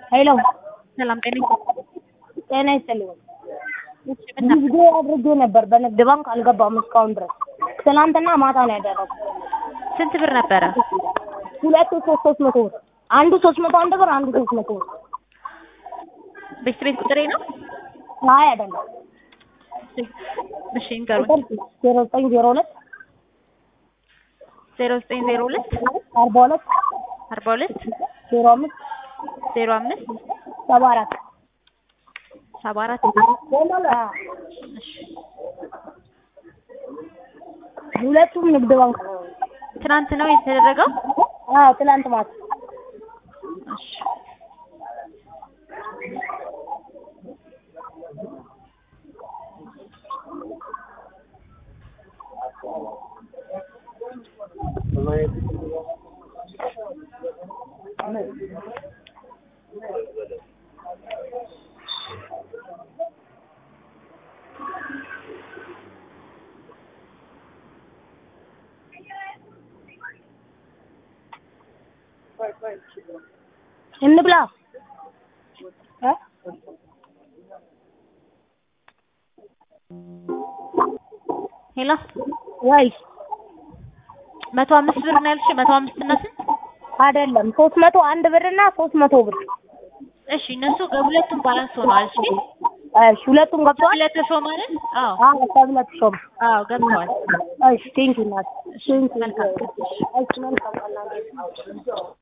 ሄሎ ሰላም ጤና ይስጥልኝ። ጊዜ አድርጌ ነበር በንግድ ባንክ አልገባም እስካሁን ድረስ። ትናንትና ማታ ነው ያደረኩት። ስንት ብር ነበረ? 300 ብር። አንዱ 301 ብር፣ አንዱ 300 ብር። ቤት ቁጥሬ ነው? አይ አይደለም። እሺ እንገሩኝ። 0902 0902 42 42 05 05 74 ሁለቱም ንግድ ባንክ ነው። ትናንት ነው የተደረገው? አዎ ትናንት ማታ። እሺ እንብላ ሄሎ ወይ 105 ብር ነው ያልሽ? 105 እና ስንት? አይደለም 301 ብር እና 300 ብር። እሺ እነሱ ሁለቱም ባላንስ ሆነዋል። እሺ ሁለቱም ገብተዋል። ለተሾመ አይደል? አዎ ተብለተሾመ። አዎ ገብተዋል። እሺ ቴንኪው ናት። መልካም እሺ መልካም